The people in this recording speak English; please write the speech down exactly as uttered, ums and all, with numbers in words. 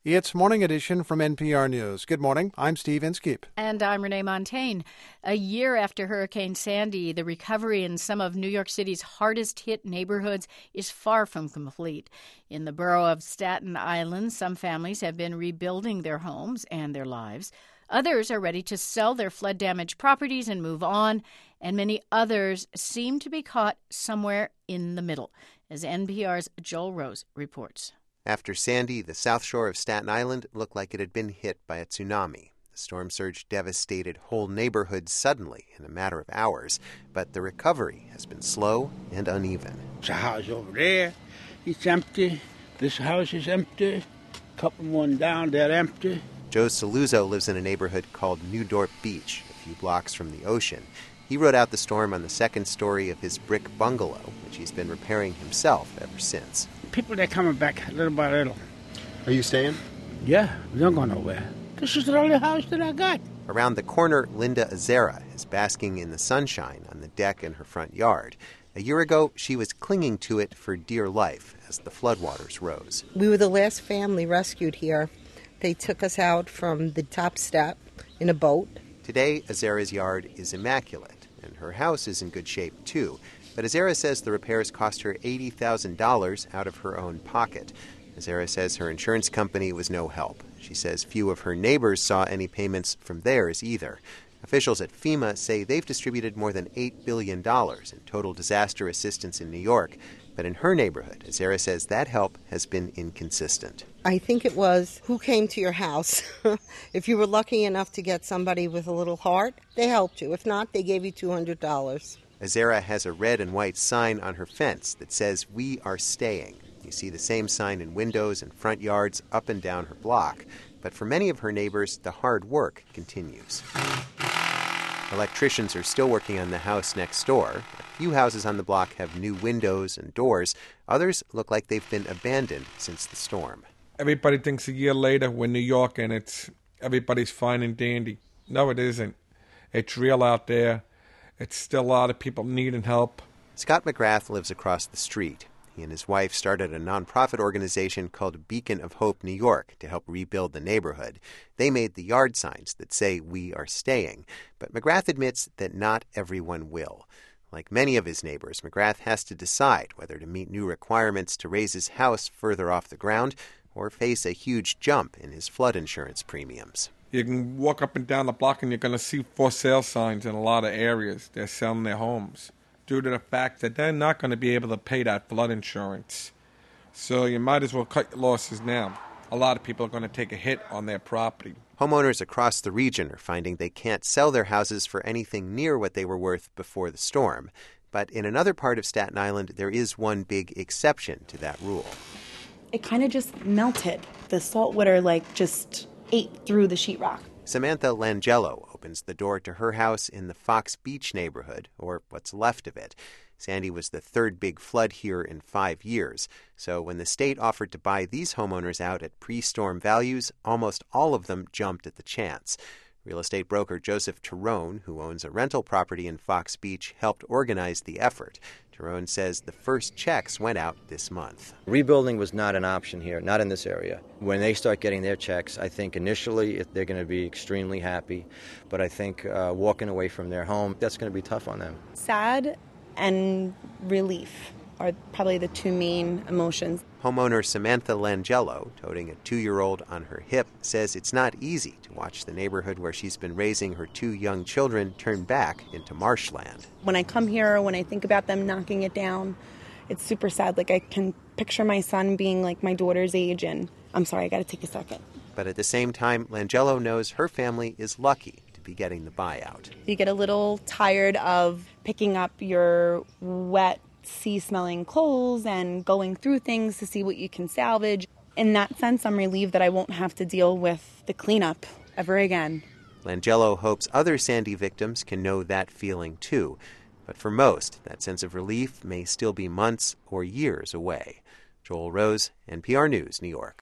It's Morning Edition from N P R News. Good morning. I'm Steve Inskeep. And I'm Renee Montagne. A year after Hurricane Sandy, the recovery in some of New York City's hardest-hit neighborhoods is far from complete. In the borough of Staten Island, some families have been rebuilding their homes and their lives. Others are ready to sell their flood-damaged properties and move on, and many others seem to be caught somewhere in the middle, as N P R's Joel Rose reports. After Sandy, the South Shore of Staten Island looked like it had been hit by a tsunami. The storm surge devastated whole neighborhoods suddenly in a matter of hours, but the recovery has been slow and uneven. There's a house over there. It's empty. This house is empty. Couple one down, they're empty. Joe Saluzzo lives in a neighborhood called New Dorp Beach, a few blocks from the ocean. He rode out the storm on the second story of his brick bungalow, which he's been repairing himself ever since. People, they're coming back little by little. Are you staying? Yeah, we don't go nowhere. This is the only house that I got. Around the corner, Linda Azera is basking in the sunshine on the deck in her front yard. A year ago, she was clinging to it for dear life as the floodwaters rose. We were the last family rescued here. They took us out from the top step in a boat. Today, Azera's yard is immaculate, and her house is in good shape, too. But Azera says the repairs cost her eighty thousand dollars out of her own pocket. Azera says her insurance company was no help. She says few of her neighbors saw any payments from theirs either. Officials at FEMA say they've distributed more than eight billion dollars in total disaster assistance in New York. But in her neighborhood, Azera says that help has been inconsistent. I think it was who came to your house. If you were lucky enough to get somebody with a little heart, they helped you. If not, they gave you two hundred dollars. Azera has a red and white sign on her fence that says, "We are staying." You see the same sign in windows and front yards up and down her block. But for many of her neighbors, the hard work continues. Electricians are still working on the house next door. A few houses on the block have new windows and doors. Others look like they've been abandoned since the storm. Everybody thinks a year later we're New York and it's everybody's fine and dandy. No, it isn't. It's real out there. It's still a lot of people needing help. Scott McGrath lives across the street. He and his wife started a nonprofit organization called Beacon of Hope New York to help rebuild the neighborhood. They made the yard signs that say, "We are staying." But McGrath admits that not everyone will. Like many of his neighbors, McGrath has to decide whether to meet new requirements to raise his house further off the ground or face a huge jump in his flood insurance premiums. You can walk up and down the block and you're going to see for sale signs in a lot of areas. They're selling their homes due to the fact that they're not going to be able to pay that flood insurance. So you might as well cut your losses now. A lot of people are going to take a hit on their property. Homeowners across the region are finding they can't sell their houses for anything near what they were worth before the storm. But in another part of Staten Island, there is one big exception to that rule. It kind of just melted. The salt water, like, just ate through the sheetrock. Samantha Langello opens the door to her house in the Fox Beach neighborhood, or what's left of it. Sandy was the third big flood here in five years. So when the state offered to buy these homeowners out at pre-storm values, almost all of them jumped at the chance. Real estate broker Joseph Terone, who owns a rental property in Fox Beach, helped organize the effort. Terone says the first checks went out this month. Rebuilding was not an option here, not in this area. When they start getting their checks, I think initially they're going to be extremely happy. But I think uh, walking away from their home, that's going to be tough on them. Sad and relief are probably the two main emotions. Homeowner Samantha Langello, toting a two-year-old on her hip, says it's not easy to watch the neighborhood where she's been raising her two young children turn back into marshland. When I come here, when I think about them knocking it down, it's super sad. Like, I can picture my son being like my daughter's age, and I'm sorry, I got to take a second. But at the same time, Langello knows her family is lucky to be getting the buyout. You get a little tired of picking up your wet, sea-smelling clothes and going through things to see what you can salvage. In that sense, I'm relieved that I won't have to deal with the cleanup ever again. Langello hopes other Sandy victims can know that feeling too. But for most, that sense of relief may still be months or years away. Joel Rose, N P R News, New York.